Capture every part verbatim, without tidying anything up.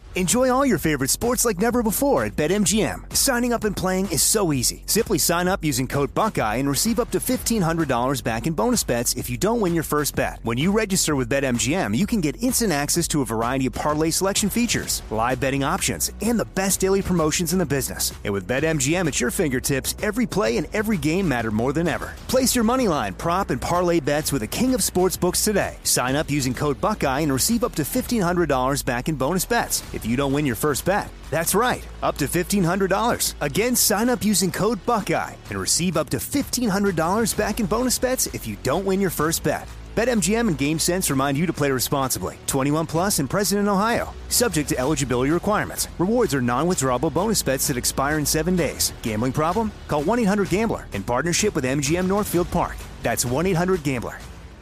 Enjoy all your favorite sports like never before at BetMGM. Signing up and playing is so easy. Simply sign up using code Buckeye and receive up to fifteen hundred dollars back in bonus bets if you don't win your first bet. When you register with BetMGM, you can get instant access to a variety of parlay selection features, live betting options, and the best daily promotions in the business. And with BetMGM at your fingertips, every play and every game matter more than ever. Place your moneyline, prop, and parlay bets with the king of sportsbooks today. Sign up using code Buckeye and receive up to fifteen hundred dollars back in bonus bets if you don't win your first bet. That's right, up to fifteen hundred dollars. Again, sign up using code Buckeye and receive up to fifteen hundred dollars back in bonus bets if you don't win your first bet. BetMGM and GameSense remind you to play responsibly. twenty-one plus and present in Ohio. Subject to eligibility requirements. Rewards are non-withdrawable bonus bets that expire in seven days. Gambling problem? Call one eight hundred gambler in partnership with M G M Northfield Park. That's one eight hundred gambler.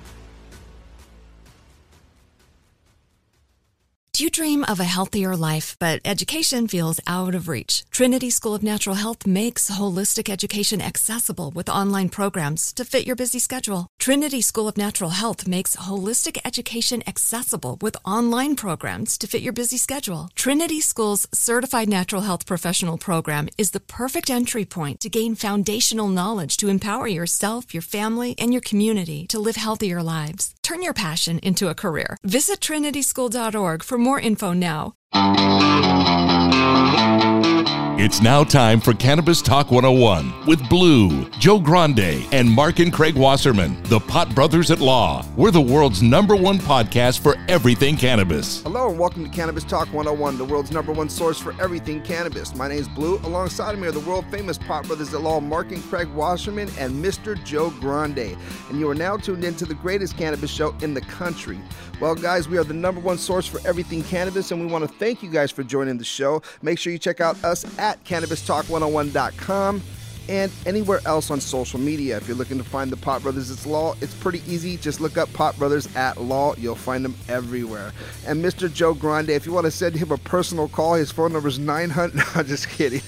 Do you dream of a healthier life, but education feels out of reach? Trinity School of Natural Health makes holistic education accessible with online programs to fit your busy schedule. Trinity School of Natural Health makes holistic education accessible with online programs to fit your busy schedule. Trinity School's Certified Natural Health Professional Program is the perfect entry point to gain foundational knowledge to empower yourself, your family, and your community to live healthier lives. Turn your passion into a career. Visit trinity school dot org for more info now. It's now time for Cannabis Talk one oh one with Blue, Joe Grande, and Mark and Craig Wasserman, the Pot Brothers at Law. We're the world's number one podcast for everything cannabis. Hello and welcome to Cannabis Talk one oh one, the world's number one source for everything cannabis. My name is Blue. Alongside of me are the world famous Pot Brothers at Law, Mark and Craig Wasserman and Mister Joe Grande. And you are now tuned into the greatest cannabis show in the country. Well, guys, we are the number one source for everything cannabis, and we want to thank you guys for joining the show. Make sure you check out us at cannabis talk one oh one dot com and anywhere else on social media. If you're looking to find the Pot Brothers at Law, it's pretty easy. Just look up Pot Brothers at Law. You'll find them everywhere. And Mister Joe Grande, if you want to send him a personal call, his phone number is nine hundred. No, I'm just kidding.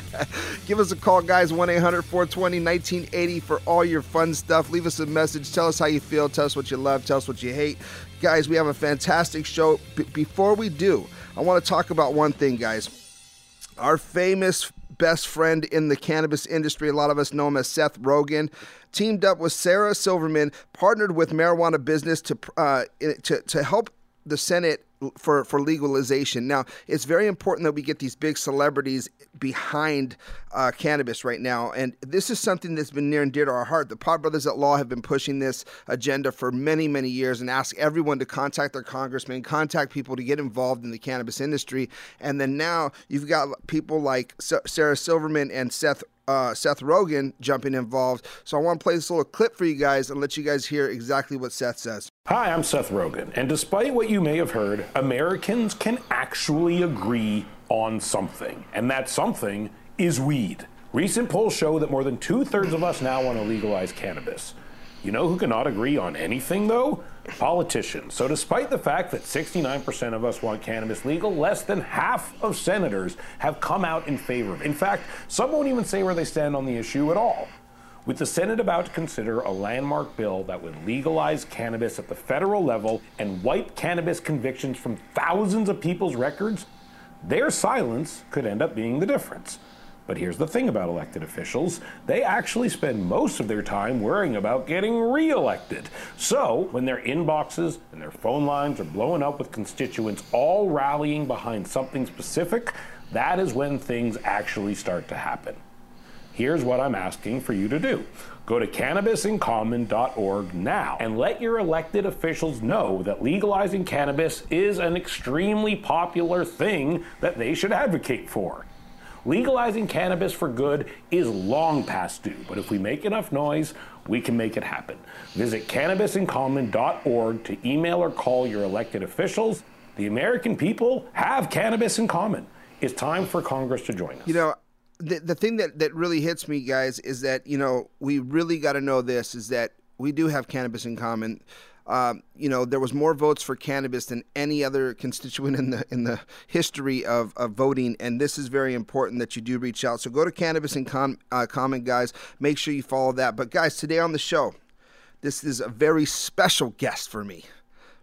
Give us a call, guys, one eight hundred four two zero nineteen eighty for all your fun stuff. Leave us a message. Tell us how you feel. Tell us what you love. Tell us what you hate. Guys, we have a fantastic show. B- before we do, I want to talk about one thing, guys. Our famous best friend in the cannabis industry, a lot of us know him as Seth Rogen, teamed up with Sarah Silverman, partnered with Marijuana Business to uh, to to help the Senate for, for legalization. Now, it's very important that we get these big celebrities behind uh, cannabis right now, and this is something that's been near and dear to our heart. The Pot Brothers at Law have been pushing this agenda for many, many years and ask everyone to contact their congressman, contact people to get involved in the cannabis industry, and then now you've got people like Sarah Silverman and Seth Uh, Seth Rogen jumping involved. So I want to play this little clip for you guys and let you guys hear exactly what Seth says. Hi, I'm Seth Rogen, and despite what you may have heard, Americans can actually agree on something, and that something is weed. Recent polls show that more than two-thirds of us now want to legalize cannabis. You know who cannot agree on anything, though? Politicians. So despite the fact that sixty-nine percent of us want cannabis legal, less than half of senators have come out in favor of it. In fact, some won't even say where they stand on the issue at all. With the Senate about to consider a landmark bill that would legalize cannabis at the federal level and wipe cannabis convictions from thousands of people's records, their silence could end up being the difference. But here's the thing about elected officials. They actually spend most of their time worrying about getting reelected. So when their inboxes and their phone lines are blowing up with constituents all rallying behind something specific, that is when things actually start to happen. Here's what I'm asking for you to do. Go to cannabis in common dot org now and let your elected officials know that legalizing cannabis is an extremely popular thing that they should advocate for. Legalizing cannabis for good is long past due, but if we make enough noise, we can make it happen. Visit cannabis in common dot org to email or call your elected officials. The American people have cannabis in common. It's time for Congress to join us. You know, the the thing that, that really hits me, guys, is that, you know, we really got to know this, is that we do have cannabis in common. Um, you know, there was more votes for cannabis than any other constituent in the in the history of, of voting, and this is very important that you do reach out. So go to Cannabis in Com- uh, Common, guys. Make sure you follow that. But, guys, today on the show, this is a very special guest for me.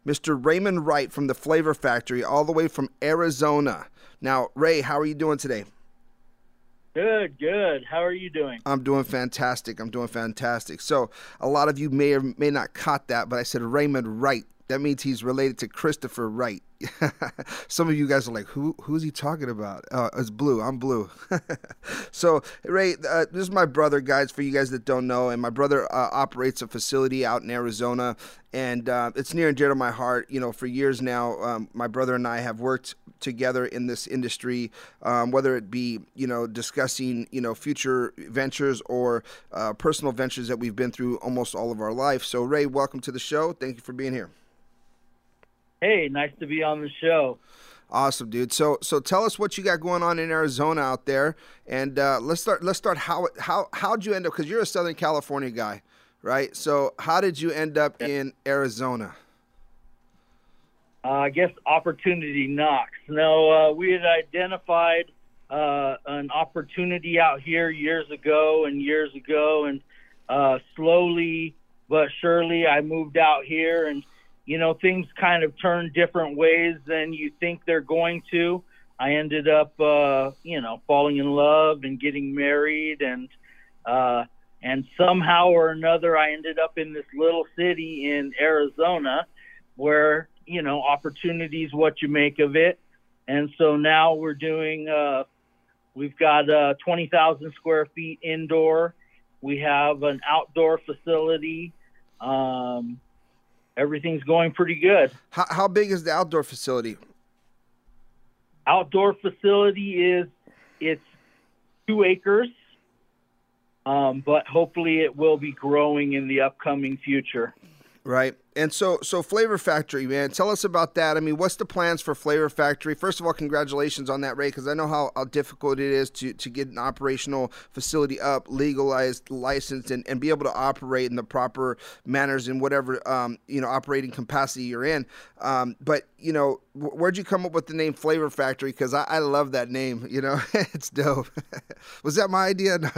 Mister Raymond Wright from the Flavor Factory, all the way from Arizona. Now, Ray, how are you doing today? Good, good. How are you doing? I'm doing fantastic. I'm doing fantastic. So a lot of you may or may not caught that, but I said Raymond Wright. That means he's related to Christopher Wright. Some of you guys are like, who who's he talking about? Uh, it's Blue. I'm Blue. So, Ray, uh, this is my brother, guys, for you guys that don't know. And my brother uh, operates a facility out in Arizona. And uh, it's near and dear to my heart. You know, for years now, um, my brother and I have worked together in this industry, um, whether it be, you know, discussing, you know, future ventures or uh, personal ventures that we've been through almost all of our life. So, Ray, welcome to the show. Thank you for being here. Hey, nice to be on the show. Awesome, dude. So, so tell us what you got going on in Arizona out there, and uh, let's start. Let's start. How how how'd you end up? Because you're a Southern California guy, right? So, how did you end up in Arizona? Uh, I guess opportunity knocks. No, uh, we had identified uh, an opportunity out here years ago and years ago, and uh, slowly but surely, I moved out here and. You know, things kind of turn different ways than you think they're going to. I ended up, uh, you know, falling in love and getting married, and uh, and somehow or another, I ended up in this little city in Arizona, where you know, opportunity is what you make of it. And so now we're doing. Uh, we've got uh, twenty thousand square feet indoor. We have an outdoor facility. Um, Everything's going pretty good. How, how big is the outdoor facility? Outdoor facility is it's two acres, um, but hopefully it will be growing in the upcoming future. Right. And so, so Flavor Factory, man, tell us about that. I mean, what's the plans for Flavor Factory? First of all, congratulations on that, Ray, because I know how, how difficult it is to, to get an operational facility up, legalized, licensed, and, and be able to operate in the proper manners in whatever, um, you know, operating capacity you're in. Um, but, you know, where'd you come up with the name Flavor Factory? Because I, I love that name, you know, it's dope. Was that my idea? No,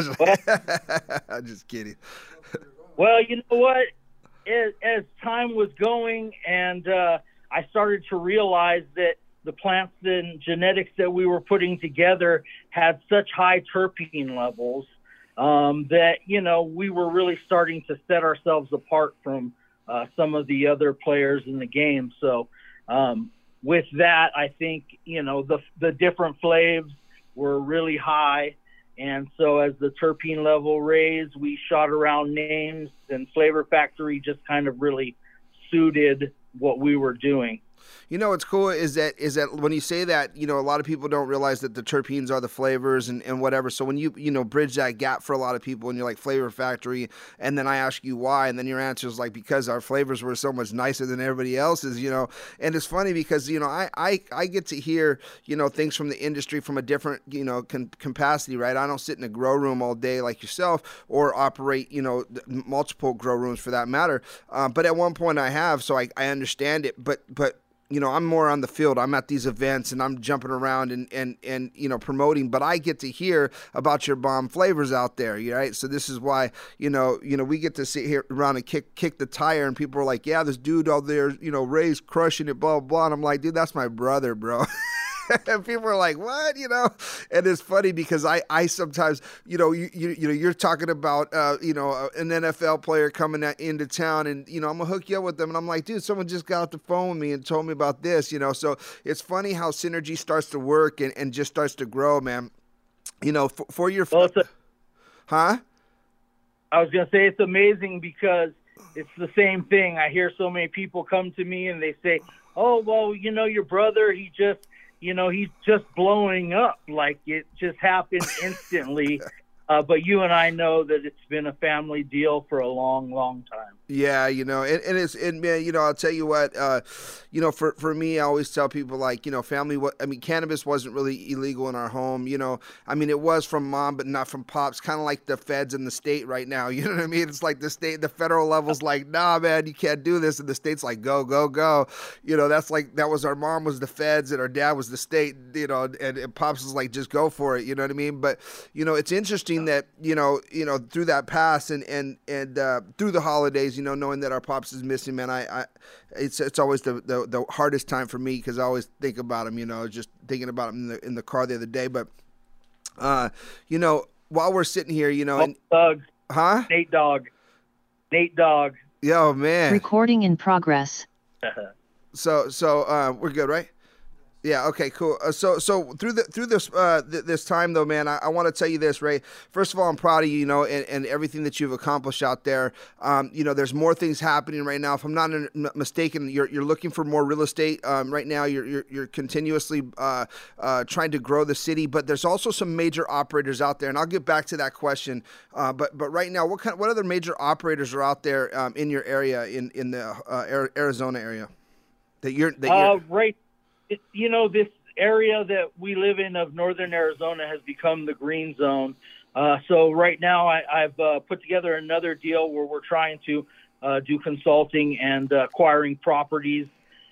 I'm just kidding. Well, you know what? As, as time was going and uh, I started to realize that the plants and genetics that we were putting together had such high terpene levels um, that, you know, we were really starting to set ourselves apart from uh, some of the other players in the game. So um, with that, I think, you know, the, the different flavors were really high. And so as the terpene level raised, we shot around names, and Flavor Factory just kind of really suited what we were doing. You know what's cool is that is that when you say that, you know, a lot of people don't realize that the terpenes are the flavors and, and whatever. So when you, you know, bridge that gap for a lot of people and you're like Flavor Factory, and then I ask you why, and then your answer is like, because our flavors were so much nicer than everybody else's, you know. And it's funny because, you know, I, I, I get to hear, you know, things from the industry from a different, you know, con- capacity, right? I don't sit in a grow room all day like yourself or operate, you know, multiple grow rooms for that matter. Uh, but at one point I have, so I, I understand it. But, but, you know, I'm more on the field. I'm at these events and I'm jumping around and, and, and, you know, promoting, but I get to hear about your bomb flavors out there. Right. So this is why, you know, you know, we get to sit here around and kick, kick the tire, and people are like, yeah, this dude out there, you know, Ray's crushing it, blah, blah, blah. And I'm like, dude, that's my brother, bro. And people are like, what, you know? And it's funny because I, I sometimes, you know, you, you, you know, you're talking about, uh, you know, an N F L player coming at, into town, and, you know, I'm gonna hook you up with them. And I'm like, dude, someone just got off the phone with me and told me about this, you know? So it's funny how synergy starts to work and, and just starts to grow, man. You know, for, for your, well, a, huh? I was going to say it's amazing because it's the same thing. I hear so many people come to me and they say, oh, well, you know, your brother, he just, you know, he's just blowing up, like it just happened instantly. Uh, but you and I know that it's been a family deal for a long, long time. Yeah, you know, and, and it's, and man, you know, I'll tell you what, uh, you know, for, for me, I always tell people, like, you know, family, what, I mean, cannabis wasn't really illegal in our home, you know, I mean, it was from mom, but not from pops, kind of like the feds in the state right now, you know what I mean? It's like the state, the federal level's like, nah, man, you can't do this, and the state's like, go, go, go, you know, that's like, that was our mom was the feds, and our dad was the state, you know, and, and pops was like, just go for it, you know what I mean? But, you know, it's interesting that, you know, you know, through that pass and, and, and uh, through the holidays, you know, knowing that our pops is missing, man, I, I it's it's always the, the, the hardest time for me because I always think about him, you know, just thinking about him in the, in the car the other day. But, uh, you know, while we're sitting here, you know. Oh, and, Doug. Huh? Nate Dogg. Nate Dogg. Yo, man. Recording in progress. so, so uh, we're good, right? Yeah. Okay. Cool. Uh, so, so through the through this uh, th- this time though, man, I, I want to tell you this, Ray. First of all, I'm proud of you, you know, and, and everything that you've accomplished out there. Um, you know, there's more things happening right now. If I'm not in, m- mistaken, you're you're looking for more real estate um, right now. You're you're, you're continuously uh, uh, trying to grow the city, but there's also some major operators out there, and I'll get back to that question. Uh, but but right now, what kind what other major operators are out there um, in your area in in the uh, Arizona area that you're that you're uh, right. It, you know, this area that we live in of northern Arizona has become the green zone. Uh, so right now I, I've uh, put together another deal where we're trying to uh, do consulting and uh, acquiring properties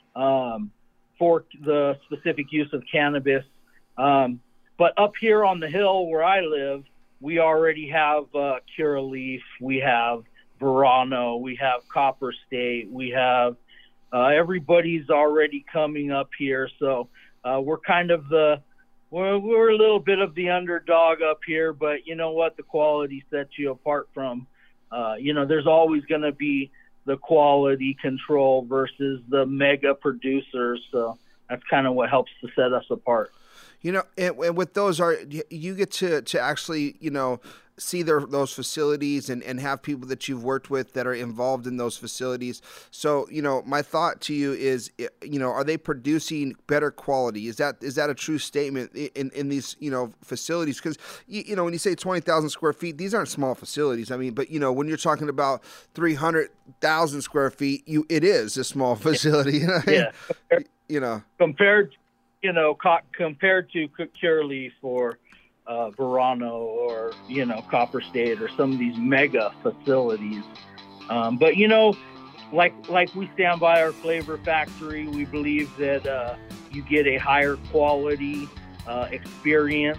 um, for the specific use of cannabis. Um, but up here on the hill where I live, we already have uh, Curaleaf, we have Verano, we have Copper State, we have Uh, everybody's already coming up here, so uh, we're kind of the we're, we're a little bit of the underdog up here, but you know what? The quality sets you apart from, uh, you know, there's always going to be the quality control versus the mega producers, so that's kind of what helps to set us apart. You know, and, and with those, are you get to, to actually, you know, see their, those facilities and, and have people that you've worked with that are involved in those facilities. So, you know, my thought to you is, you know, are they producing better quality? Is that is that a true statement in, in these, you know, facilities? Because, you, you know, when you say twenty thousand square feet, these aren't small facilities. I mean, but, you know, when you're talking about three hundred thousand square feet, you it is a small facility. You know, yeah. you know. Compared You know, co- compared to Curaleaf or uh, Verano or, you know, Copper State or some of these mega facilities. Um, but, you know, like like we stand by our Flavor Factory, we believe that uh, you get a higher quality uh, experience.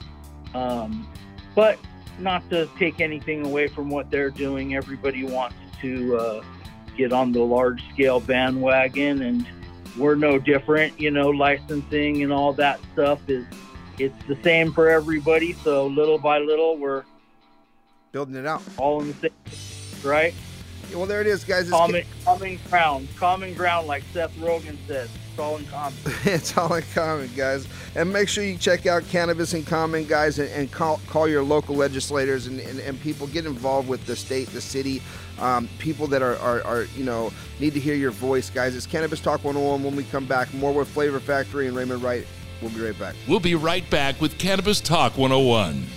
Um, but not to take anything away from what they're doing. Everybody wants to uh, get on the large-scale bandwagon, and we're no different. You know, licensing and all that stuff is, it's the same for everybody. So little by little, we're building it out. All in the same, right? Yeah, well, there it is, guys. It's common, common ground, common ground, like Seth Rogen said. It's all in common. It's all in common, guys. And make sure you check out Cannabis in Common, guys, and, and call call your local legislators and, and, and people. Get involved with the state, the city. Um, people that are, are, are, you know, need to hear your voice, guys. It's Cannabis Talk one oh one. When we come back, more with Flavor Factory and Raymond Wright. We'll be right back. We'll be right back with Cannabis Talk one oh one.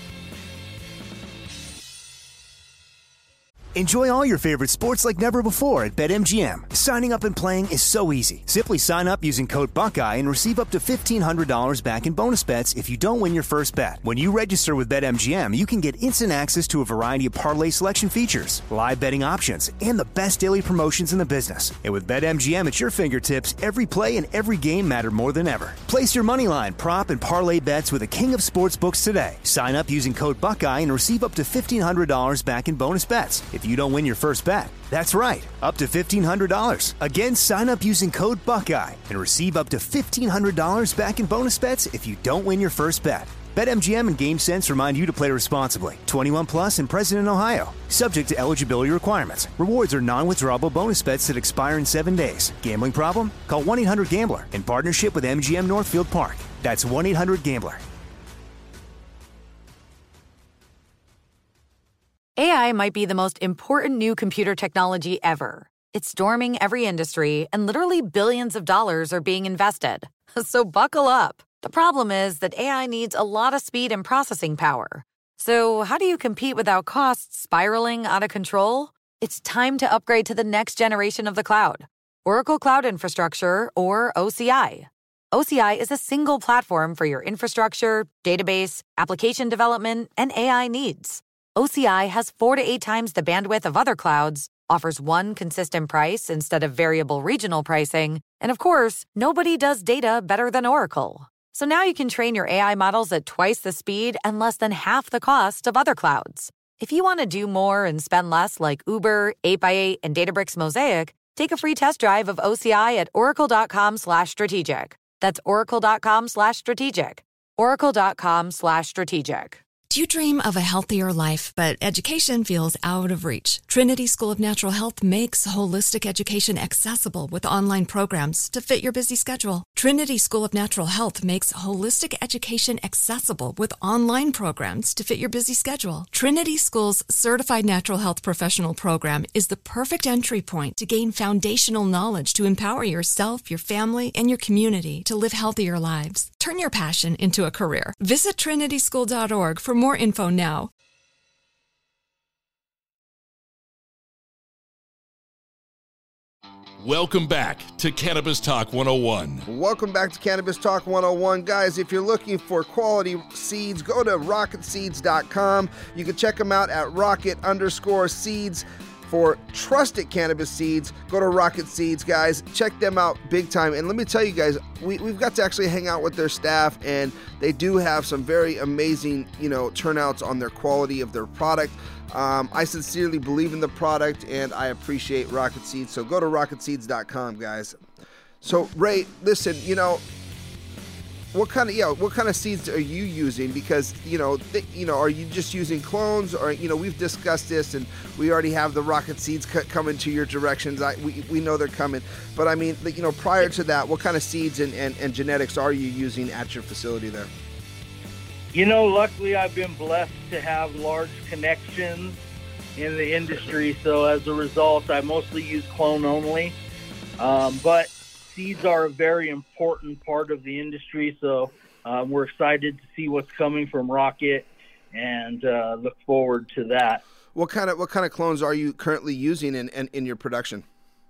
Enjoy all your favorite sports like never before at BetMGM. Signing up and playing is so easy. Simply sign up using code Buckeye and receive up to fifteen hundred dollars back in bonus bets if you don't win your first bet. When you register with BetMGM, you can get instant access to a variety of parlay selection features, live betting options, and the best daily promotions in the business. And with BetMGM at your fingertips, every play and every game matter more than ever. Place your moneyline, prop, and parlay bets with the king of sportsbooks today. Sign up using code Buckeye and receive up to fifteen hundred dollars back in bonus bets if you don't win your first bet. That's right, up to fifteen hundred dollars. Again, sign up using code Buckeye and receive up to fifteen hundred dollars back in bonus bets if you don't win your first bet. BetMGM and GameSense remind you to play responsibly. twenty-one plus and present in Ohio. Subject to eligibility requirements. Rewards are non-withdrawable bonus bets that expire in seven days. Gambling problem? Call one eight hundred gambler in partnership with M G M Northfield Park. That's one eight hundred gambler. A I might be the most important new computer technology ever. It's storming every industry, and literally billions of dollars are being invested. So buckle up. The problem is that A I needs a lot of speed and processing power. So how do you compete without costs spiraling out of control? It's time to upgrade to the next generation of the cloud. Oracle Cloud Infrastructure, or O C I. O C I is a single platform for your infrastructure, database, application development, and A I needs. O C I has four to eight times the bandwidth of other clouds, offers one consistent price instead of variable regional pricing, and of course, nobody does data better than Oracle. So now you can train your A I models at twice the speed and less than half the cost of other clouds. If you want to do more and spend less like Uber, eight by eight, and Databricks Mosaic, take a free test drive of O C I at oracle.com slash strategic. That's oracle.com slash strategic. oracle.com slash strategic. Do you dream of a healthier life, but education feels out of reach? Trinity School of Natural Health makes holistic education accessible with online programs to fit your busy schedule. Trinity School of Natural Health makes holistic education accessible with online programs to fit your busy schedule. Trinity School's Certified Natural Health Professional Program is the perfect entry point to gain foundational knowledge to empower yourself, your family, and your community to live healthier lives. Turn your passion into a career. Visit trinity school dot org for more info now. Welcome back to Cannabis Talk one oh one. Welcome back to Cannabis Talk one oh one. Guys, if you're looking for quality seeds, go to rocket seeds dot com. You can check them out at rocket underscore seeds. For trusted cannabis seeds, go to Rocket Seeds, guys. Check them out big time. And let me tell you guys, we, we've got to actually hang out with their staff, and they do have some very amazing, you know, turnouts on their quality of their product. Um, I sincerely believe in the product, and I appreciate Rocket Seeds. So go to rocket seeds dot com, guys. So, Ray, listen, you know, what kind of yeah? What kind of seeds are you using? Because you know, th- you know, are you just using clones, or you know, we've discussed this, and we already have the Rocket Seeds c- coming to your directions. I, we we know they're coming, but I mean, you know, prior to that, what kind of seeds and, and, and genetics are you using at your facility there? You know, luckily I've been blessed to have large connections in the industry, so as a result, I mostly use clone only, um, but. Seeds are a very important part of the industry, so um, we're excited to see what's coming from Rocket and uh, look forward to that. What kind of what kind of clones are you currently using in, in, in your production?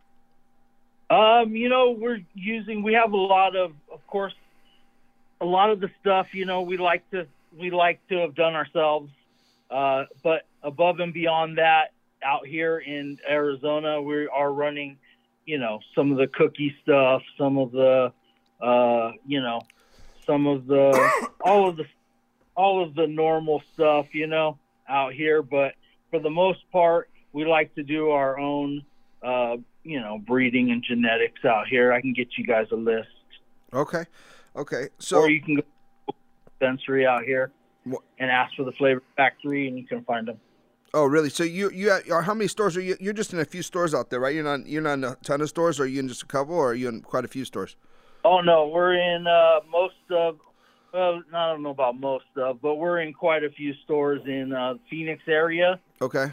Um, you know, we're using we have a lot of, of course, a lot of the stuff. You know, we like to we like to have done ourselves, uh, but above and beyond that, out here in Arizona, we are running. You know, some of the cookie stuff, some of the, uh, you know, some of the, all of the, all of the normal stuff, you know, out here. But for the most part, we like to do our own, uh, you know, breeding and genetics out here. I can get you guys a list. Okay. Okay. So, or you can go to the dispensary out here what? and ask for the Flavor Factory, and you can find them. Oh, really? So you you are how many stores are you? You're just in a few stores out there, right? You're not you're not in a ton of stores, or are you in just a couple, or are you in quite a few stores? Oh no, we're in uh, most of. Well, I don't know about most of, but we're in quite a few stores in uh, Phoenix area. Okay.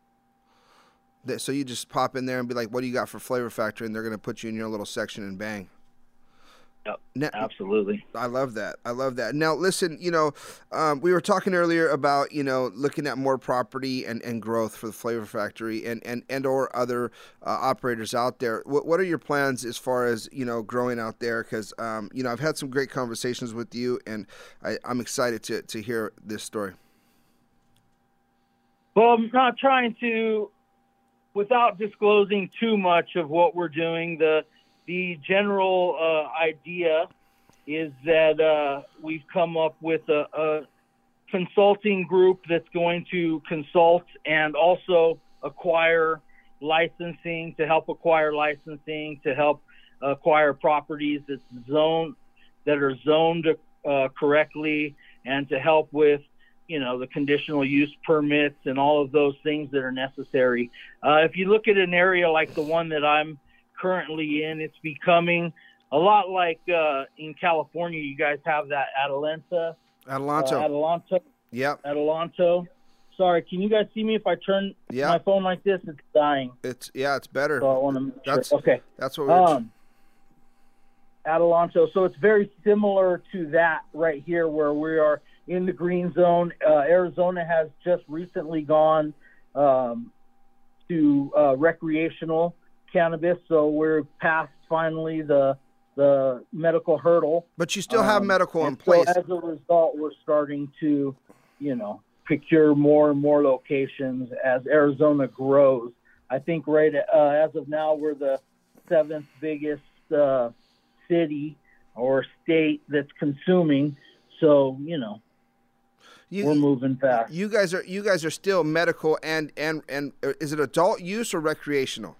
So you just pop in there and be like, "What do you got for Flavor Factory?" And they're going to put you in your little section and bang. Yep, now, absolutely. I love that. I love that. Now, listen, you know, um, we were talking earlier about, you know, looking at more property and, and growth for the Flavor Factory and, and, and or other uh, operators out there. What, what are your plans as far as, you know, growing out there? Because, um, you know, I've had some great conversations with you, and I, I'm excited to, to hear this story. Well, I'm not trying to, without disclosing too much of what we're doing, the The general uh, idea is that uh, we've come up with a, a consulting group that's going to consult and also acquire licensing, to help acquire licensing, to help acquire properties that's zoned, that are zoned uh, correctly, and to help with, you know, the conditional use permits and all of those things that are necessary. Uh, if you look at an area like the one that I'm currently in, it's becoming a lot like uh, in California. You guys have that Adelanto. Adelanto. Uh, Adelanto. Yep. Adelanto. Sorry, can you guys see me if I turn yep. my phone like this? It's dying. It's yeah, it's better. So I want to make that's sure. Okay. That's what we're. Um, Adelanto. So it's very similar to that right here, where we are in the green zone. Uh, Arizona has just recently gone um, to uh, recreational cannabis, so we're past finally the the medical hurdle. But you still have um, medical in place. So as a result, we're starting to, you know, procure more and more locations as Arizona grows. I think right uh, as of now, we're the seventh biggest uh, city or state that's consuming. So, you know. You, we're moving fast. You guys are you guys are still medical and and and is it adult use or recreational?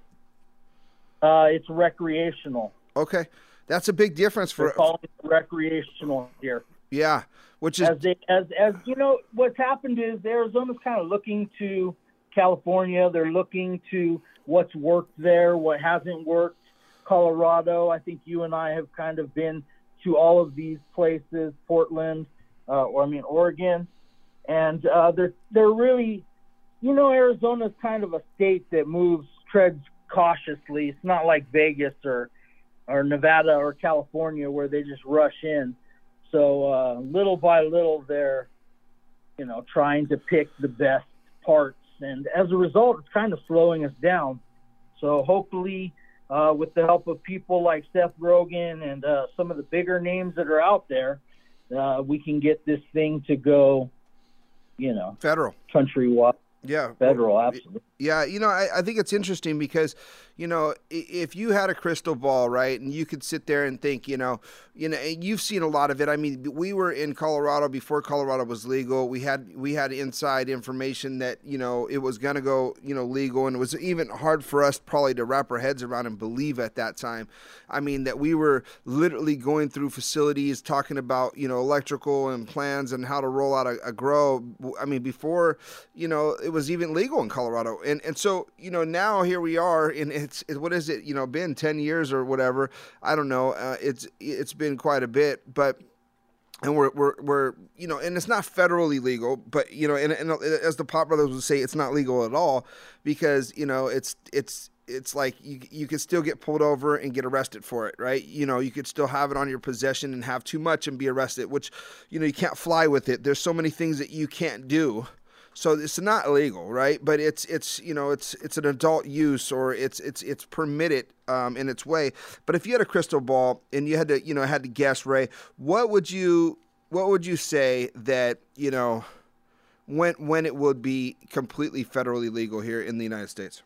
Uh, it's recreational. Okay, that's a big difference for. They're calling it recreational here. Yeah, which is as they as as you know, what's happened is Arizona's kind of looking to California. They're looking to what's worked there, what hasn't worked. Colorado, I think you and I have kind of been to all of these places, Portland, uh, or I mean Oregon, and uh, they're they're really, you know, Arizona's kind of a state that moves treads cautiously. It's not like Vegas or or Nevada or California where they just rush in. So uh, little by little, they're, you know, trying to pick the best parts, and as a result, it's kind of slowing us down. So hopefully, uh, with the help of people like Seth Rogen and uh, some of the bigger names that are out there, uh, we can get this thing to go, you know, federal, countrywide. Yeah, federal, absolutely. Yeah, you know, I, I think it's interesting because, you know, if you had a crystal ball, right, and you could sit there and think, you know, you know, you've seen a lot of it. I mean, we were in Colorado before Colorado was legal. We had we had inside information that, you know, it was going to go, you know, legal, and it was even hard for us probably to wrap our heads around and believe at that time. I mean, that we were literally going through facilities talking about, you know, electrical and plans and how to roll out a, a grow. I mean, before, you know, it was even legal in Colorado. And and so, you know, now here we are, and it's, it, what is it, you know, been ten years or whatever. I don't know. Uh, it's it's been quite a bit, but, and we're, we're, we're, you know, and it's not federally legal, but, you know, and, and as the Pot Brothers would say, it's not legal at all because, you know, it's, it's, it's like you you could still get pulled over and get arrested for it, right? You know, you could still have it on your possession and have too much and be arrested, which, you know, you can't fly with it. There's so many things that you can't do. So it's not illegal, right? But it's it's you know it's it's an adult use, or it's it's it's permitted um, in its way. But if you had a crystal ball and you had to you know had to guess, Ray, what would you what would you say that you know when when it would be completely federally legal here in the United States?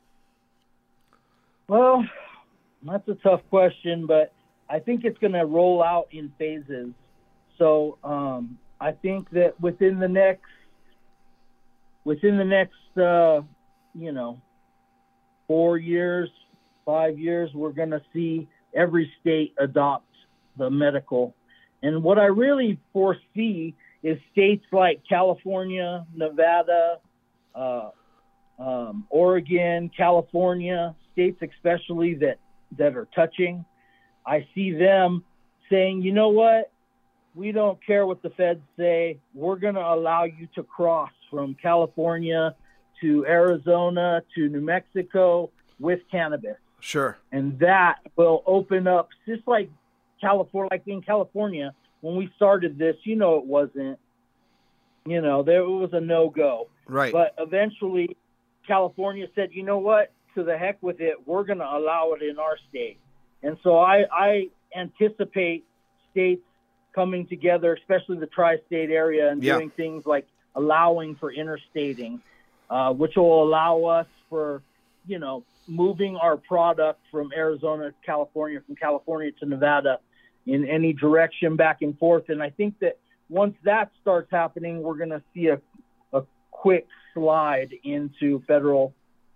Well, that's a tough question, but I think it's going to roll out in phases. So um, I think that within the next Within the next, uh, you know, four years, five years, we're going to see every state adopt the medical. And what I really foresee is states like California, Nevada, uh, um, Oregon, California, states especially that, that are touching. I see them saying, you know what? We don't care what the feds say. We're going to allow you to cross from California to Arizona to New Mexico with cannabis. Sure. And that will open up, just like California, like in California, when we started this, you know, it wasn't, you know, there was a no-go. Right. But eventually California said, you know what, to the heck with it. We're going to allow it in our state. And so I, I anticipate states coming together, especially the tri-state area, and yeah. doing things like allowing for interstating, uh, which will allow us for, you know, moving our product from Arizona to California, from California to Nevada in any direction back and forth. And I think that once that starts happening, we're going to see a, a quick slide into federal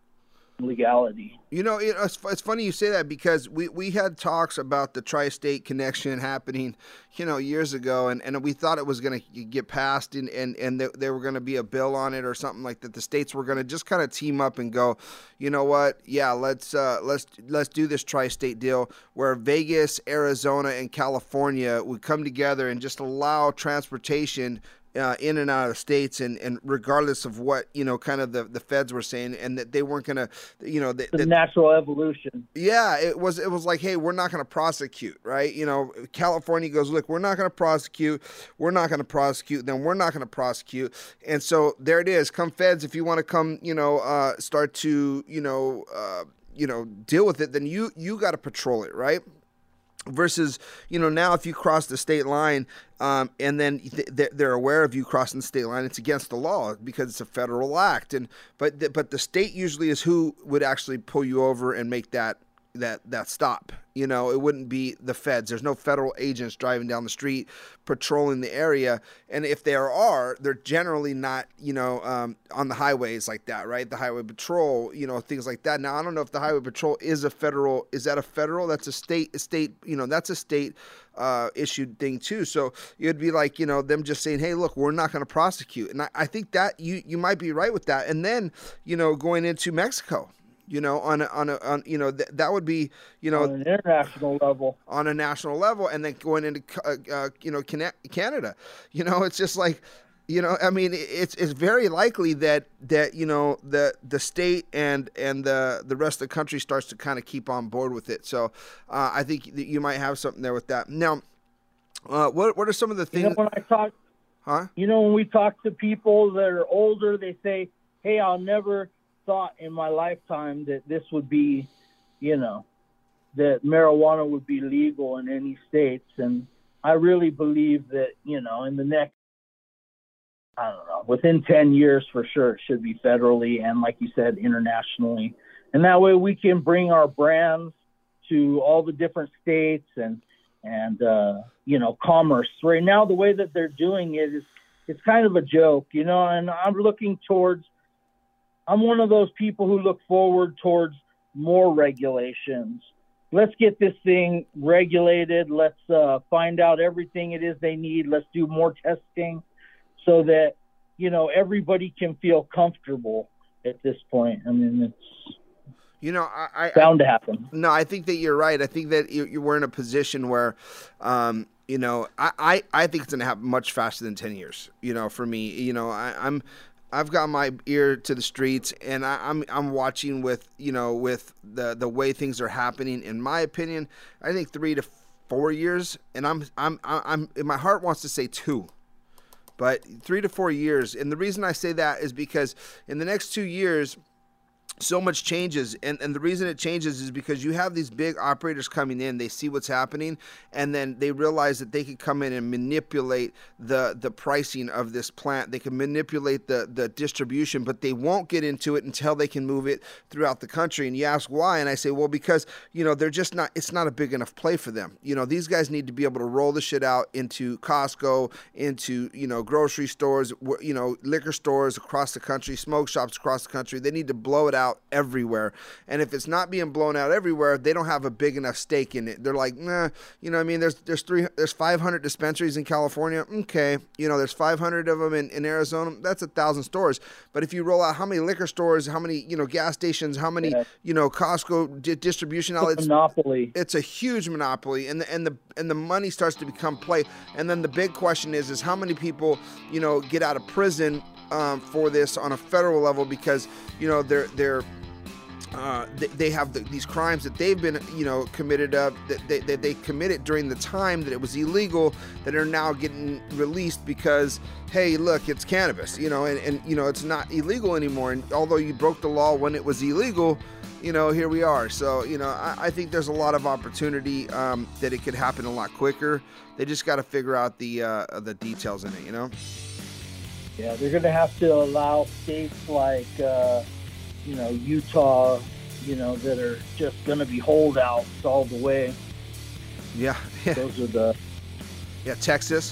legality. You know, it, it's, it's funny you say that because we, we had talks about the tri-state connection happening, you know, years ago, and, and we thought it was going to get passed, and, and, and there, there were going to be a bill on it or something like that. The states were going to just kind of team up and go, you know what, yeah, let's uh, let's let's do this tri-state deal where Vegas, Arizona, and California would come together and just allow transportation Uh, in and out of states, and, and regardless of what, you know, kind of the, the feds were saying, and that they weren't going to, you know, they, the that, natural evolution. Yeah, it was, it was like, hey, we're not going to prosecute, right? You know, California goes, look, we're not going to prosecute. We're not going to prosecute. Then we're not going to prosecute. And so there it is. Come feds, if you want to come, you know, uh, start to, you know, uh, you know, deal with it, then you, you got to patrol it, right? Versus, you know, now if you cross the state line um, and then th- they're aware of you crossing the state line, it's against the law because it's a federal act. And but the, but the state usually is who would actually pull you over and make that that that stop. You know, it wouldn't be the feds. There's no federal agents driving down the street patrolling the area. And if there are, they're generally not, you know, um, on the highways like that, right? The highway patrol, you know, things like that. Now, I don't know if the highway patrol is a federal, is that a federal? That's a state, a state, you know, that's a state uh, issued thing too. So it'd be like, you know, them just saying, hey, look, we're not going to prosecute. And I, I think that you, you might be right with that. And then, you know, going into Mexico, you know, on a, on a, on, you know, th- that would be, you know, on an international level, on a national level, and then going into, uh, uh, you know, Canada, you know, it's just like, you know, I mean, it's it's very likely that that you know the the state and and the the rest of the country starts to kind of keep on board with it. So uh, I think that you might have something there with that. Now, uh, what what are some of the things? You know, when I talk, huh? You know, when we talk to people that are older, they say, "Hey, I'll never thought in my lifetime that this would be, you know, that marijuana would be legal in any states." And I really believe that, you know, in the next, I don't know, within ten years for sure, it should be federally and, like you said, internationally. And that way we can bring our brands to all the different states and, and uh, you know, commerce. Right now, the way that they're doing it is, it's kind of a joke, you know, and I'm looking towards, I'm one of those people who look forward towards more regulations. Let's get this thing regulated. Let's uh, find out everything it is they need. Let's do more testing so that, you know, everybody can feel comfortable at this point. I mean, it's you know, I, I, bound to happen. No, I think that you're right. I think that you, you were in a position where, um, you know, I, I, I think it's going to happen much faster than ten years, you know, for me. You know, I, I'm – I've got my ear to the streets, and I, I'm I'm watching with you know with the, the way things are happening. In my opinion, I think three to four years, and I'm I'm I'm, I'm my heart wants to say two, but three to four years. And the reason I say that is because in the next two years, so much changes, and, and the reason it changes is because you have these big operators coming in, they see what's happening, and then they realize that they can come in and manipulate the the pricing of this plant. They can manipulate the, the distribution, but they won't get into it until they can move it throughout the country. And you ask why, and I say, well, because, you know, they're just not, it's not a big enough play for them. You know, these guys need to be able to roll the shit out into Costco, into, you know, grocery stores, you know, liquor stores across the country, smoke shops across the country. They need to blow it out everywhere. And if it's not being blown out everywhere, they don't have a big enough stake in it. They're like, nah, you know what I mean? There's there's three there's five hundred dispensaries in California. Okay. You know, there's five hundred of them in, in Arizona. That's a thousand stores. But if you roll out how many liquor stores, how many, you know, gas stations, how many, yeah. you know, Costco di- distribution outlets. Monopoly. It's a huge monopoly. And the, and the, and the money starts to become play. And then the big question is, is how many people, you know, get out of prison Um, for this on a federal level because, you know, they're they're uh, they, they have the, these crimes that they've been, you know, committed of that they, that they committed during the time that it was illegal, that are now getting released because, hey, look, it's cannabis, you know, and, and you know, it's not illegal anymore. And although you broke the law when it was illegal, you know, here we are. So, you know, I, I think there's a lot of opportunity um, that it could happen a lot quicker. They just got to figure out the uh, the details in it, you know. Yeah, they're going to have to allow states like, uh, you know, Utah, you know, that are just going to be holdouts all the way. Yeah. yeah. Those are the... Yeah, Texas.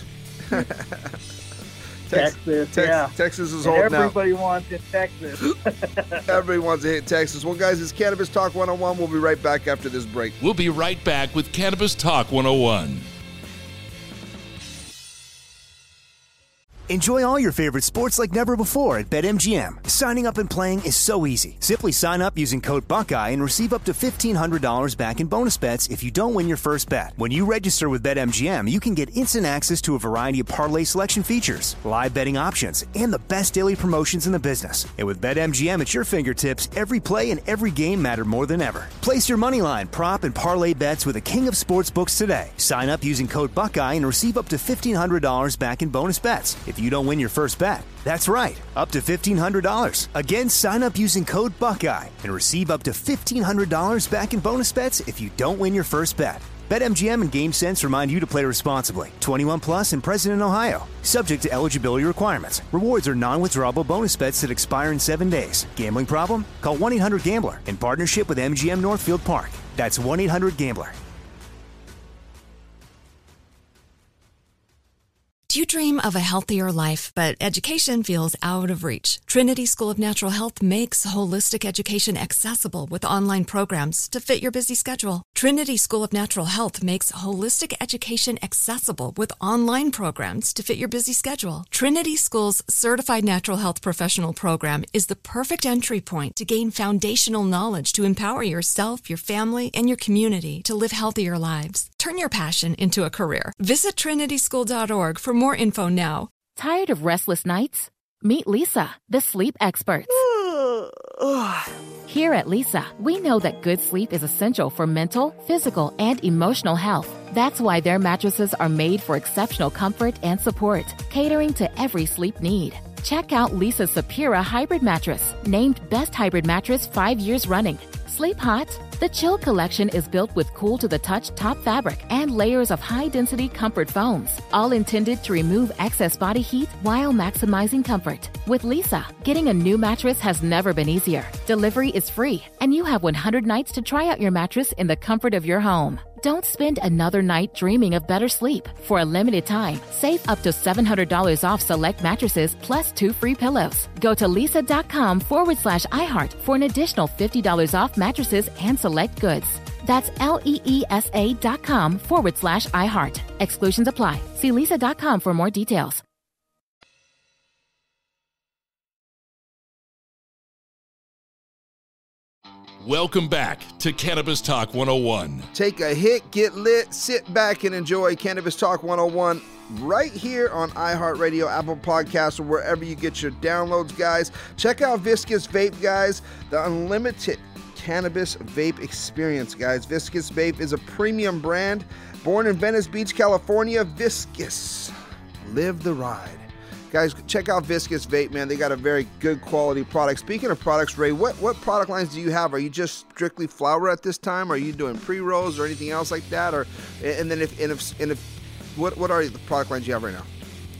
Texas, Tex- yeah. Texas is and holding out. Everybody wants in Texas. Everybody wants to hit Texas. Well, guys, it's Cannabis Talk one oh one. We'll be right back after this break. We'll be right back with Cannabis Talk one oh one. Enjoy all your favorite sports like never before at BetMGM. Signing up and playing is so easy. Simply sign up using code Buckeye and receive up to fifteen hundred dollars back in bonus bets if you don't win your first bet. When you register with BetMGM, you can get instant access to a variety of parlay selection features, live betting options, and the best daily promotions in the business. And with BetMGM at your fingertips, every play and every game matter more than ever. Place your moneyline, prop, and parlay bets with the king of sportsbooks today. Sign up using code Buckeye and receive up to fifteen hundred dollars back in bonus bets if you don't win your first bet. That's right, up to fifteen hundred dollars. Again, sign up using code Buckeye and receive up to fifteen hundred dollars back in bonus bets if you don't win your first bet. BetMGM and GameSense remind you to play responsibly. twenty-one plus and present in Ohio. Subject to eligibility requirements. Rewards are non-withdrawable bonus bets that expire in seven days. Gambling problem? Call one eight hundred gambler in partnership with M G M Northfield Park. That's one eight hundred gambler. Do you dream of a healthier life, but education feels out of reach? Trinity School of Natural Health makes holistic education accessible with online programs to fit your busy schedule. Trinity School of Natural Health makes holistic education accessible with online programs to fit your busy schedule. Trinity School's Certified Natural Health Professional Program is the perfect entry point to gain foundational knowledge to empower yourself, your family, and your community to live healthier lives. Turn your passion into a career. Visit trinity school dot org for more info now. Tired of restless nights? Meet Lisa, the sleep experts. Here at Lisa, we know that good sleep is essential for mental, physical, and emotional health. That's why their mattresses are made for exceptional comfort and support, catering to every sleep need. Check out Lisa's Sapira Hybrid Mattress, named Best Hybrid Mattress five years running. Sleep hot? The Chill Collection is built with cool-to-the-touch top fabric and layers of high-density comfort foams, all intended to remove excess body heat while maximizing comfort. With Lisa, getting a new mattress has never been easier. Delivery is free, and you have one hundred nights to try out your mattress in the comfort of your home. Don't spend another night dreaming of better sleep. For a limited time, save up to seven hundred dollars off select mattresses plus two free pillows. Go to lisa.com forward slash iHeart for an additional fifty dollars off mattresses and select goods. That's L-E-E-S-A dot com forward slash iHeart. Exclusions apply. See lisa dot com for more details. Welcome back to Cannabis Talk one oh one. Take a hit, get lit, sit back and enjoy Cannabis Talk one oh one right here on iHeartRadio, Apple Podcasts, or wherever you get your downloads, guys. Check out Viscous Vape, guys, the unlimited cannabis vape experience, guys. Viscous Vape is a premium brand born in Venice Beach, California. Viscous, live the ride. Guys, check out Viscous Vape, man. They got a very good quality product. Speaking of products, Ray, what, what product lines do you have? Are you just strictly flower at this time? Are you doing pre-rolls or anything else like that? Or and then if and if and if what what are the product lines you have right now?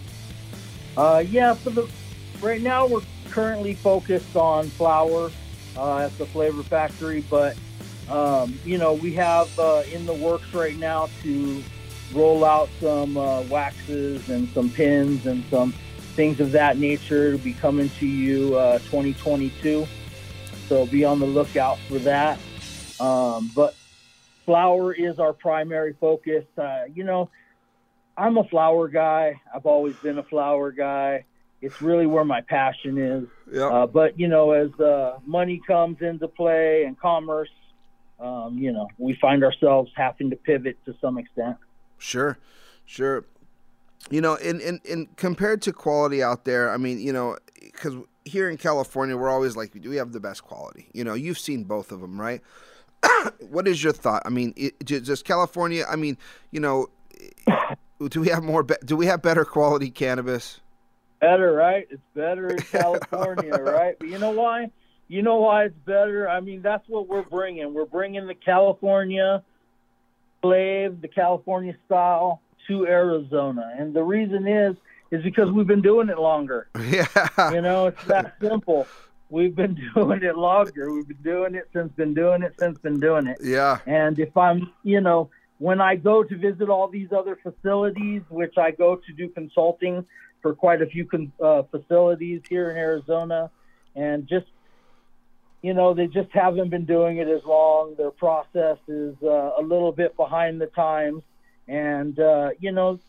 Uh, yeah, for the right now we're currently focused on flower uh, at the Flavor Factory, but um, you know we have uh, in the works right now to roll out some uh, waxes and some pins and some things of that nature to be coming to you uh, twenty twenty-two. So be on the lookout for that. Um, but flower is our primary focus. Uh, you know, I'm a flower guy. I've always been a flower guy. It's really where my passion is. Yep. Uh, but, you know, as uh, money comes into play and commerce, um, you know, we find ourselves having to pivot to some extent. Sure, sure. You know, in, in, in compared to quality out there, I mean, you know, because here in California, we're always like, do we have the best quality? You know, you've seen both of them, right? What is your thought? I mean, it, just California, I mean, you know, do we have more, be- do we have better quality cannabis? Better, right? It's better in California, right? But you know why? You know why it's better? I mean, that's what we're bringing. We're bringing the California flavor, the California style to Arizona. And the reason is, is because we've been doing it longer. Yeah. You know, it's that simple. We've been doing it longer. We've been doing it since been doing it since been doing it. Yeah. And if I'm, you know, when I go to visit all these other facilities, which I go to do consulting for quite a few con- uh, facilities here in Arizona, and just, you know, they just haven't been doing it as long. Their process is uh, a little bit behind the times. And, uh, you know,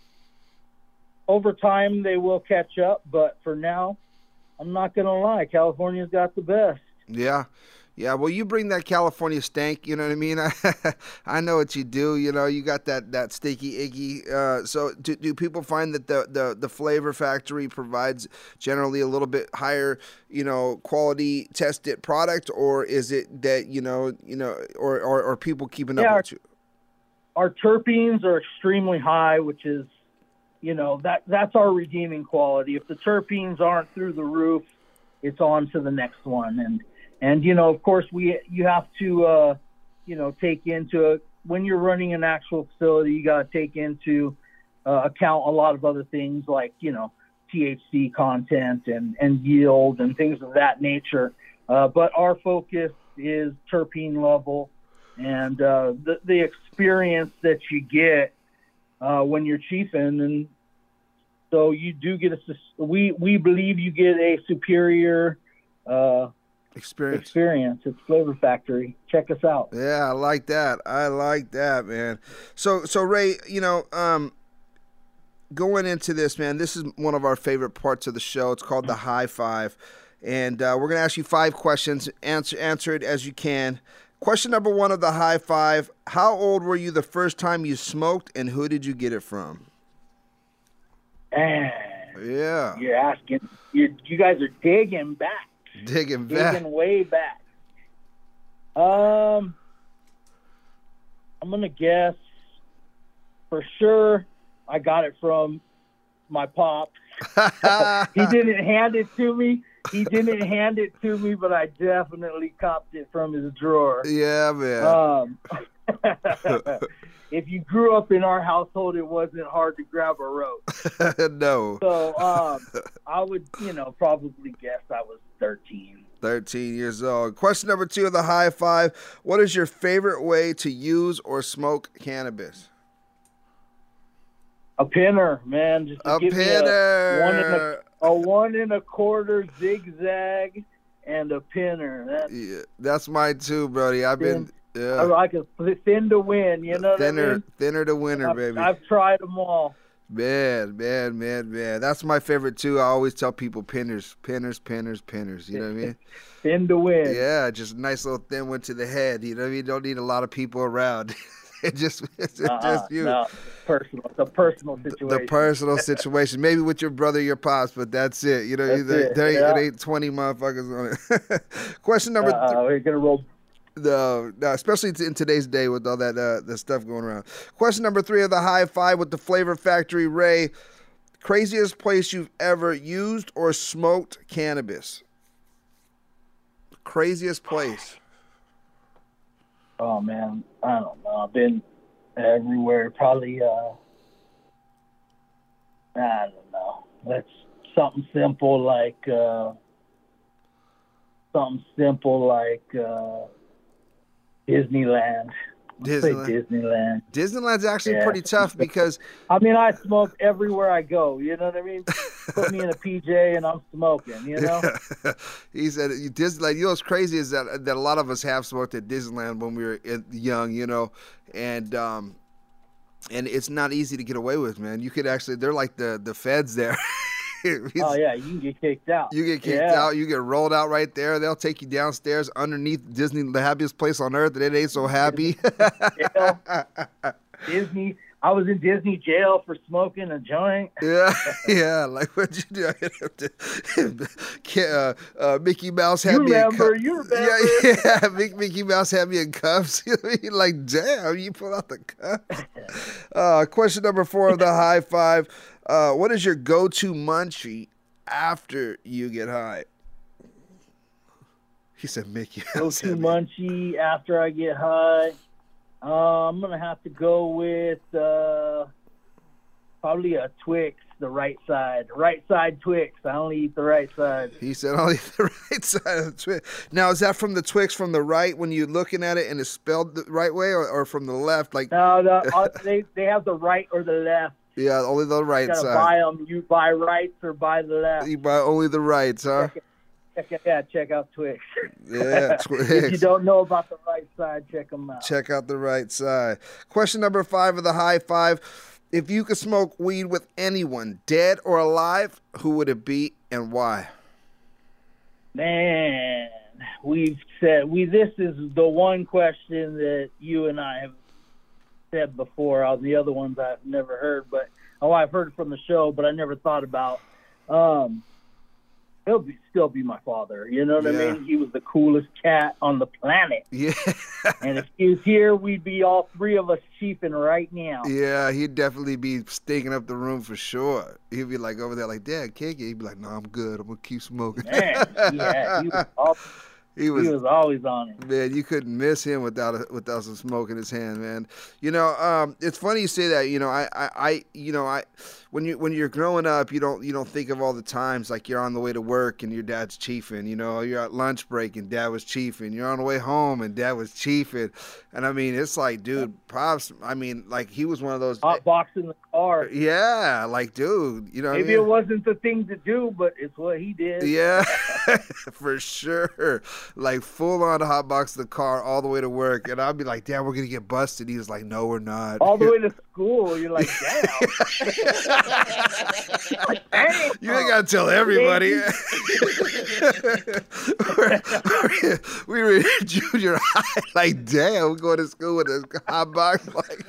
over time they will catch up. But for now, I'm not going to lie, California's got the best. Yeah. Yeah, well, you bring that California stank, you know what I mean? I know what you do, you know, you got that, that sticky icky. Uh, so do, do people find that the, the, the Flavor Factory provides generally a little bit higher, you know, quality tested product, or is it that, you know, you know, or, or, or people keeping yeah, up with you? Our terpenes are extremely high, which is, you know, that that's our redeeming quality. If the terpenes aren't through the roof, it's on to the next one. And, and you know, of course, we you have to, uh, you know, take into a, when you're running an actual facility, you got to take into uh, account a lot of other things like, you know, T H C content and, and yield and things of that nature. Uh, but our focus is terpene level. and uh, the the experience that you get uh, when you're chiefing, and so you do get a we we believe you get a superior uh, experience. Experience. It's Flavor Factory. Check us out. Yeah, I like that. I like that, man. So so Ray, you know, um, going into this, man, this is one of our favorite parts of the show. It's called the High Five. And uh, we're going to ask you five questions. Answer, answer it as you can. Question number one of the High Five. How old were you the first time you smoked, and who did you get it from? Man, yeah. You're asking. You you guys are digging back. Digging back. Digging way back. Um, I'm going to guess for sure I got it from my pop. He didn't hand it to me. He didn't hand it to me, but I definitely copped it from his drawer. Yeah, man. Um, if you grew up in our household, it wasn't hard to grab a rope. No. So um, I would, you know, probably guess I was thirteen. thirteen years old. Question number two of the High Five. What is your favorite way to use or smoke cannabis? A pinner, man. Just to a give pinner. Me a, one and a, a one and a quarter zigzag and a pinner. That's, yeah, that's mine too, Brody. I've thin, been yeah. I like a thin to win, you know thinner, what I mean? Thinner to winner, I've, baby. I've tried them all. Man, man, man, man. That's my favorite too. I always tell people pinners, pinners, pinners, pinners. You know what I mean? Thin to win. Yeah, just a nice little thin one to the head. You know what I mean? Don't need a lot of people around. It just, it's uh-uh, just you. No, personal. It's a personal situation. The, the personal situation. Maybe with your brother, your pops, but that's it. You know, that's there, it. there, Yeah. it ain't twenty motherfuckers on it. Question number uh, three. We're gonna roll. No, no, especially in today's day with all that uh, the stuff going around. Question number three of the High Five with the Flavor Factory. Ray, craziest place you've ever used or smoked cannabis? Craziest place. Oh man, I don't know. I've been everywhere. Probably. Uh, I don't know. That's something simple like uh, something simple like uh, Disneyland. Disneyland. Say Disneyland. Disneyland's actually Yeah. pretty tough because I mean, I smoke everywhere I go. You know what I mean? Put me in a P J and I'm smoking. You know. He said Disneyland. You know what's crazy is that that a lot of us have smoked at Disneyland when we were young. You know, and um, and it's not easy to get away with, man. You could actually, they're like the the feds there. Oh yeah, you can get kicked out. You get kicked yeah. out. You get rolled out right there. They'll take you downstairs underneath Disney, the happiest place on earth, and it ain't so happy. Disney. I was in Disney jail for smoking a joint. Yeah, yeah. Like what'd you do? uh, uh, Mickey Mouse had you me remember, in cuffs. You remember? Yeah, yeah. Mickey Mouse had me in cuffs. Like, damn, you pull out the cuffs. Uh, question number four of the High Five. Uh, what is your go-to munchie after you get high? He said Mickey Mouse. Go-to munchie after I get high. Uh, I'm gonna have to go with uh, probably a Twix, the right side, right side Twix. I only eat the right side. He said only the right side of the Twix. Now, is that from the Twix from the right when you're looking at it and it's spelled the right way, or, or from the left? Like no, the, uh, they they have the right or the left. Yeah, only the right you gotta side. Buy them. You buy rights or buy the left. You buy only the rights, huh? Check, check, yeah, check out Twix. Yeah, Twix. If you don't know about the right side, check them out. Check out the right side. Question number five of the High Five. If you could smoke weed with anyone, dead or alive, who would it be and why? Man, we've said we. This is the one question that you and I have said before. All the other ones I've never heard, but oh, I've heard from the show, but I never thought about. Um, he'll be, still be my father. You know what Yeah. I mean? He was the coolest cat on the planet. Yeah. And if he was here, we'd be all three of us chiefing right now. Yeah, he'd definitely be stinking up the room for sure. He'd be like over there like, Dad, kick it. He'd be like, no, I'm good. I'm going to keep smoking. Man, yeah, he was awesome. he was he was always on it. Man, you couldn't miss him without a, without some smoke in his hand, man. You know, um, it's funny you say that. You know, I, I, I, you know, I, when you when you're growing up, you don't you don't think of all the times like you're on the way to work and your dad's chiefing. You know, you're at lunch break and dad was chiefing. You're on the way home and dad was chiefing. And I mean, it's like, dude, props. I mean, like he was one of those hot box in the car. Yeah, like, dude, you know, maybe what I mean? It wasn't the thing to do, but it's what he did. Yeah, for sure. Like full on hot box the car all the way to work, and I'd be like, "Dad, we're gonna get busted." He was like, "No, we're not." All the way to school. You're like, "Damn." Dang. You ain't gotta tell everybody. We were in junior high. Like, damn, we're going to school with a hot box. Like,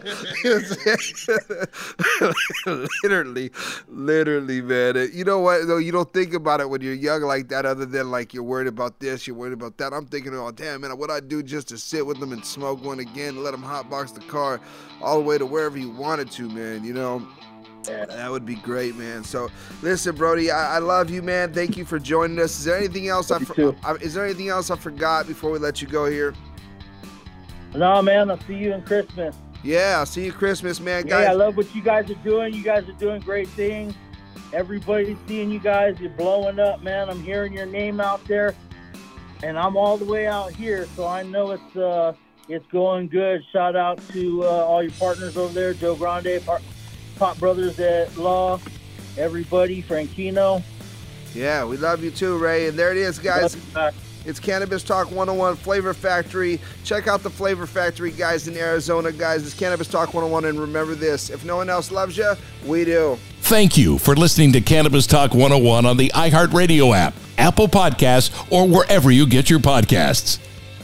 literally, literally, man. You know what? Though you don't think about it when you're young like that. Other than like you're worried about this, you're worried about that. I'm thinking, oh damn, man, what I do just to sit with them and smoke one again, let them hot box the car all the way to wherever you wanted to, man. You know. Yeah. That would be great, man. So, listen, Brody, I, I love you, man. Thank you for joining us. Is there anything else I, for, I is there anything else I forgot before we let you go here? No, man. I'll see you in Christmas. Yeah, I'll see you Christmas, man. Yeah, guys. I love what you guys are doing. You guys are doing great things. Everybody's seeing you guys. You're blowing up, man. I'm hearing your name out there, and I'm all the way out here, so I know it's uh, it's going good. Shout out to uh, all your partners over there, Joe Grande, Par- Pot Brothers at Law, everybody, Frankino. Yeah, we love you too, Ray. And there it is, guys. It's Cannabis Talk one oh one Flavor Factory. Check out the Flavor Factory, guys, in Arizona, guys. It's Cannabis Talk one oh one, and remember this. If no one else loves you, we do. Thank you for listening to Cannabis Talk one oh one on the iHeartRadio app, Apple Podcasts, or wherever you get your podcasts.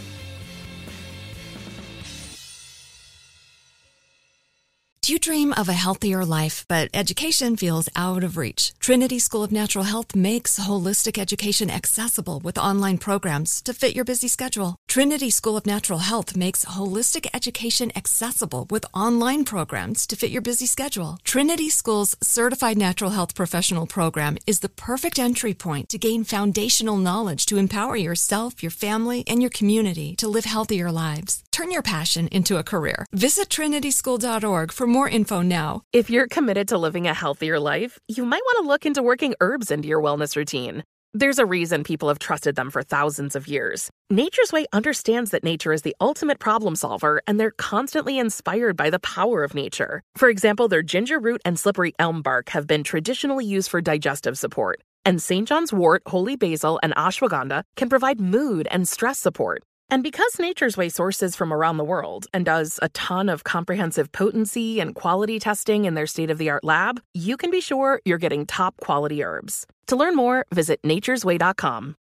Do you dream of a healthier life, but education feels out of reach? Trinity School of Natural Health makes holistic education accessible with online programs to fit your busy schedule. Trinity School of Natural Health makes holistic education accessible with online programs to fit your busy schedule. Trinity School's Certified Natural Health Professional Program is the perfect entry point to gain foundational knowledge to empower yourself, your family, and your community to live healthier lives. Turn your passion into a career. Visit trinity school dot org for more info now. If you're committed to living a healthier life, you might want to look into working herbs into your wellness routine. There's a reason people have trusted them for thousands of years. Nature's Way understands that nature is the ultimate problem solver, and they're constantly inspired by the power of nature. For example, their ginger root and slippery elm bark have been traditionally used for digestive support, and Saint John's wort, holy basil, and ashwagandha can provide mood and stress support. And because Nature's Way sources from around the world and does a ton of comprehensive potency and quality testing in their state-of-the-art lab, you can be sure you're getting top quality herbs. To learn more, visit natures way dot com.